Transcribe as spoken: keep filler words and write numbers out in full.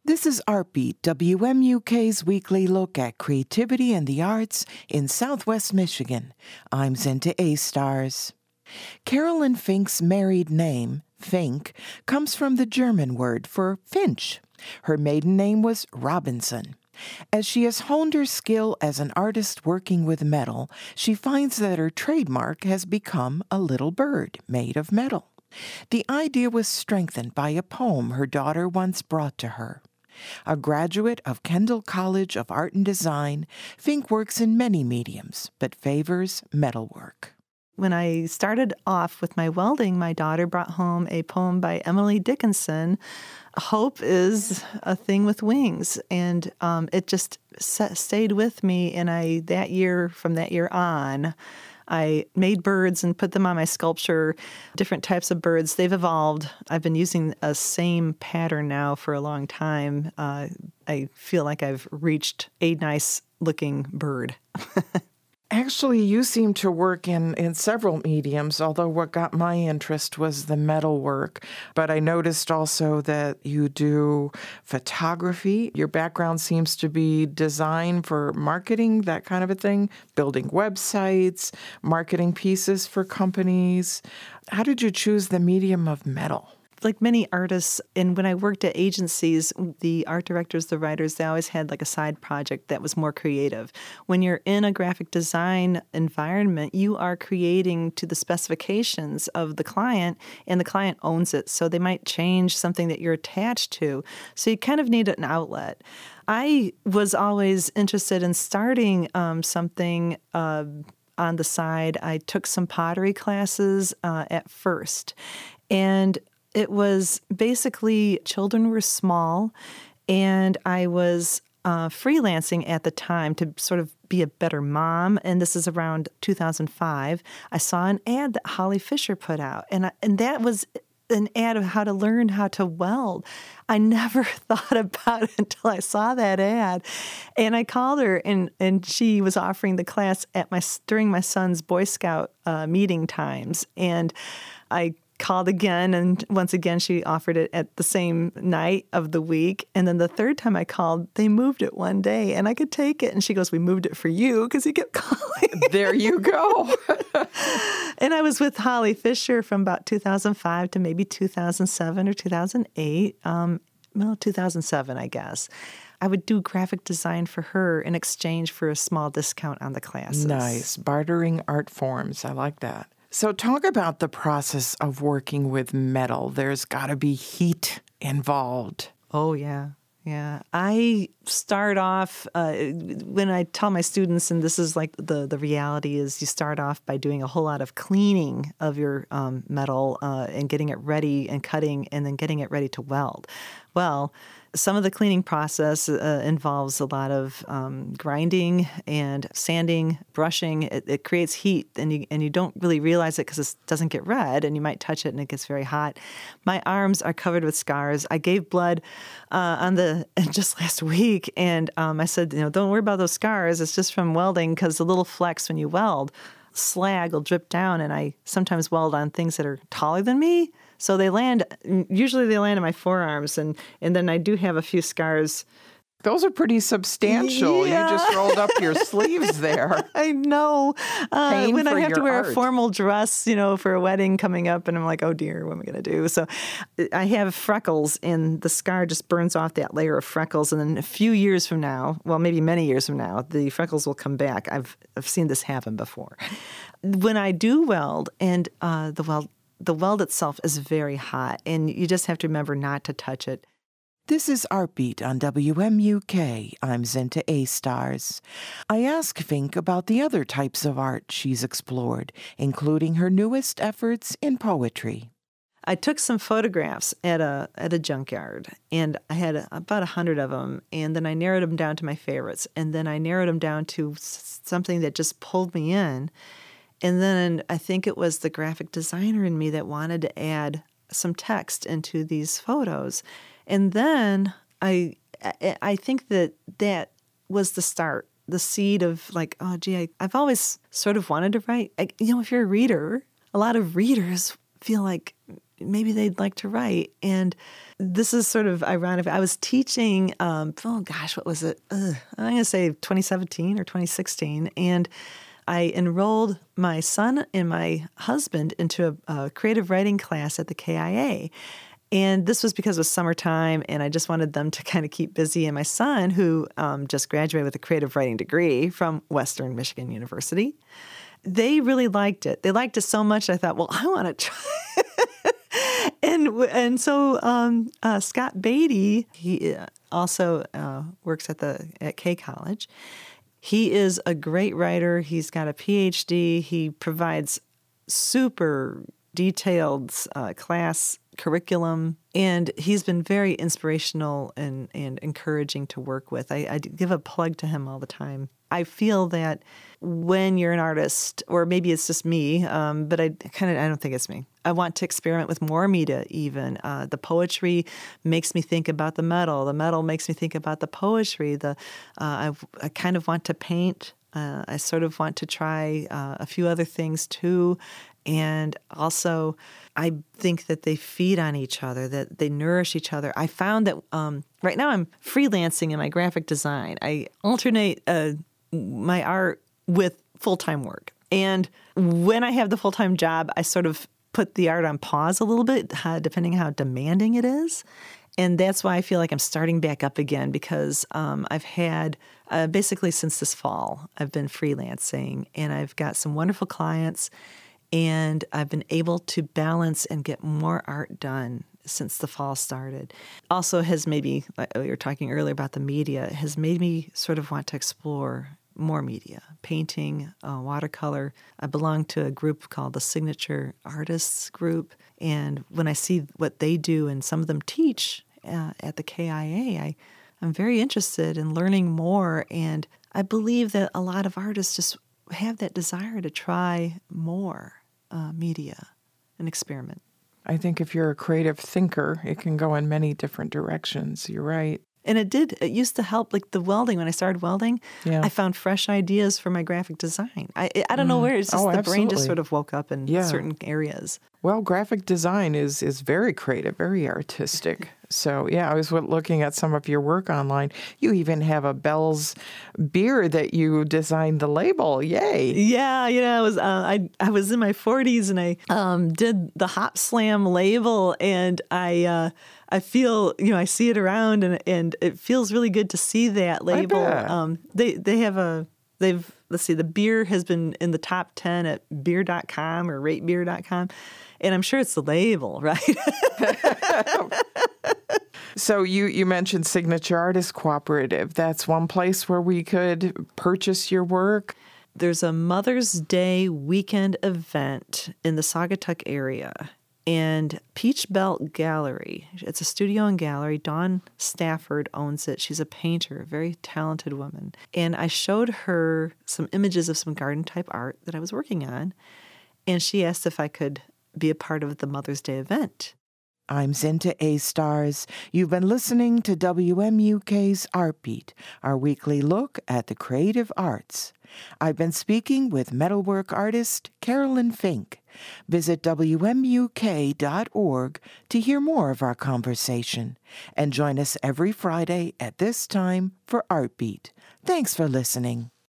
This is Artbeat, W M U K's weekly look at creativity and the arts in Southwest Michigan. I'm Zinta A-Stars. Carolyn Fink's married name, Fink, comes from the German word for finch. Her maiden name was Robinson. As she has honed her skill as an artist working with metal, she finds that her trademark has become a little bird made of metal. The idea was strengthened by a poem her daughter once brought to her. A graduate of Kendall College of Art and Design, Fink works in many mediums, but favors metalwork. When I started off with my welding, my daughter brought home a poem by Emily Dickinson, Hope is a Thing with Wings, and um, it just stayed with me, and I that year, from that year on, I made birds and put them on my sculpture, different types of birds. They've evolved. I've been using a same pattern now for a long time. Uh, I feel like I've reached a nice-looking bird. Actually, you seem to work in, in several mediums, although what got my interest was the metal work. But I noticed also that you do photography. Your background seems to be design for marketing, that kind of a thing, building websites, marketing pieces for companies. How did you choose the medium of metal? Like many artists, and when I worked at agencies, the art directors, the writers, they always had like a side project that was more creative. When you're in a graphic design environment, you are creating to the specifications of the client, and the client owns it. So they might change something that you're attached to. So you kind of need an outlet. I was always interested in starting um, something uh, on the side. I took some pottery classes uh, at first, and it was basically children were small, and I was uh, freelancing at the time to sort of be a better mom, and this is around two thousand five. I saw an ad that Holly Fisher put out, and I, and that was an ad of how to learn how to weld. I never thought about it until I saw that ad, and I called her, and, and she was offering the class at my during my son's Boy Scout uh, meeting times, and I called again, and once again she offered it at the same night of the week. And then the third time I called, they moved it one day, and I could take it. And she goes, "We moved it for you," because he kept calling. There you go. And I was with Holly Fisher from about two thousand five to maybe two thousand seven or two thousand eight. Um, well, two thousand seven, I guess. I would do graphic design for her in exchange for a small discount on the classes. Nice. Bartering art forms. I like that. So talk about the process of working with metal. There's got to be heat involved. Oh, yeah. Yeah. I start off, uh, when I tell my students, and this is like the, the reality is you start off by doing a whole lot of cleaning of your um, metal uh, and getting it ready and cutting and then getting it ready to weld. Well, some of the cleaning process uh, involves a lot of um, grinding and sanding, brushing. It, it creates heat, and you and you don't really realize it because it doesn't get red, and you might touch it and it gets very hot. My arms are covered with scars. I gave blood uh, on the just last week, and um, I said, you know, don't worry about those scars. It's just from welding, because the little flecks when you weld, slag will drip down, and I sometimes weld on things that are taller than me. So they land, usually they land on my forearms, and, and then I do have a few scars. Those are pretty substantial. Yeah. You just rolled up your sleeves there. I know. Uh, Pain when for I have to your wear art. a formal dress, you know, for a wedding coming up, and I'm like, oh dear, what am I going to do? So I have freckles, and the scar just burns off that layer of freckles. And then a few years from now, well, maybe many years from now, the freckles will come back. I've I've seen this happen before. When I do weld, and uh, the weld, the weld itself is very hot, and you just have to remember not to touch it. This is Artbeat on W M U K. I'm Zinta A-Stars. I ask Fink about the other types of art she's explored, including her newest efforts in poetry. I took some photographs at a at a junkyard, and I had about a hundred of them, and then I narrowed them down to my favorites, and then I narrowed them down to something that just pulled me in. And then I think it was the graphic designer in me that wanted to add some text into these photos. And then I I think that that was the start, the seed of like, oh, gee, I, I've always sort of wanted to write. I, you know, if you're a reader, a lot of readers feel like maybe they'd like to write. And this is sort of ironic. I was teaching, um, oh gosh, what was it? Ugh, I'm going to say twenty seventeen or twenty sixteen. And I enrolled my son and my husband into a, a creative writing class at the K I A. And this was because it was summertime, and I just wanted them to kind of keep busy. And my son, who um, just graduated with a creative writing degree from Western Michigan University, they really liked it. They liked it so much, I thought, well, I want to try. and and so um, uh, Scott Beatty, he also uh, works at the at K College. He is a great writer. He's got a P H D. He provides super detailed uh, class curriculum, and he's been very inspirational and, and encouraging to work with. I, I give a plug to him all the time. I feel that when you're an artist, or maybe it's just me, um, but I kind of I don't think it's me. I want to experiment with more media even. Uh, the poetry makes me think about the metal. The metal makes me think about the poetry. The uh, I, I kind of want to paint. Uh, I sort of want to try uh, a few other things too. And also, I think that they feed on each other, that they nourish each other. I found that um, right now I'm freelancing in my graphic design. I alternate uh, my art with full-time work. And when I have the full-time job, I sort of put the art on pause a little bit, uh, depending on how demanding it is. And that's why I feel like I'm starting back up again, because um, I've had, uh, basically since this fall, I've been freelancing, and I've got some wonderful clients. And I've been able to balance and get more art done since the fall started. Also has made me, like we were talking earlier about the media, has made me sort of want to explore more media, painting, uh, watercolor. I belong to a group called the Signature Artists Group. And when I see what they do and some of them teach uh, at the K I A, I, I'm very interested in learning more. And I believe that a lot of artists just have that desire to try more uh, media and experiment. I think if you're a creative thinker, it can go in many different directions. You're right. And it did. It used to help, like the welding. When I started welding, yeah. I found fresh ideas for my graphic design. I I don't know where. It's just oh, the absolutely. brain just sort of woke up in yeah. certain areas. Well, graphic design is is very creative, very artistic. So, yeah, I was looking at some of your work online. You even have a Bell's beer that you designed the label. Yay! Yeah, you know, I was uh, I I was in my forties, and I um, did the Hop Slam label, and I uh, I feel, you know, I see it around, and and it feels really good to see that label. I bet. Um, they they have a they've let's see, the beer has been in the top ten at beer dot com or rate beer dot com. And I'm sure it's the label, right? So you, you mentioned Signature Artist Cooperative. That's one place where we could purchase your work. There's a Mother's Day weekend event in the Saugatuck area. And Peach Belt Gallery, it's a studio and gallery. Dawn Stafford owns it. She's a painter, a very talented woman. And I showed her some images of some garden-type art that I was working on. And she asked if I could be a part of the Mother's Day event. I'm Zinta A-Stars. You've been listening to W M U K's Art Beat, our weekly look at the creative arts. I've been speaking with metalwork artist Carolyn Fink. Visit W M U K dot org to hear more of our conversation. And join us every Friday at this time for Art Beat. Thanks for listening.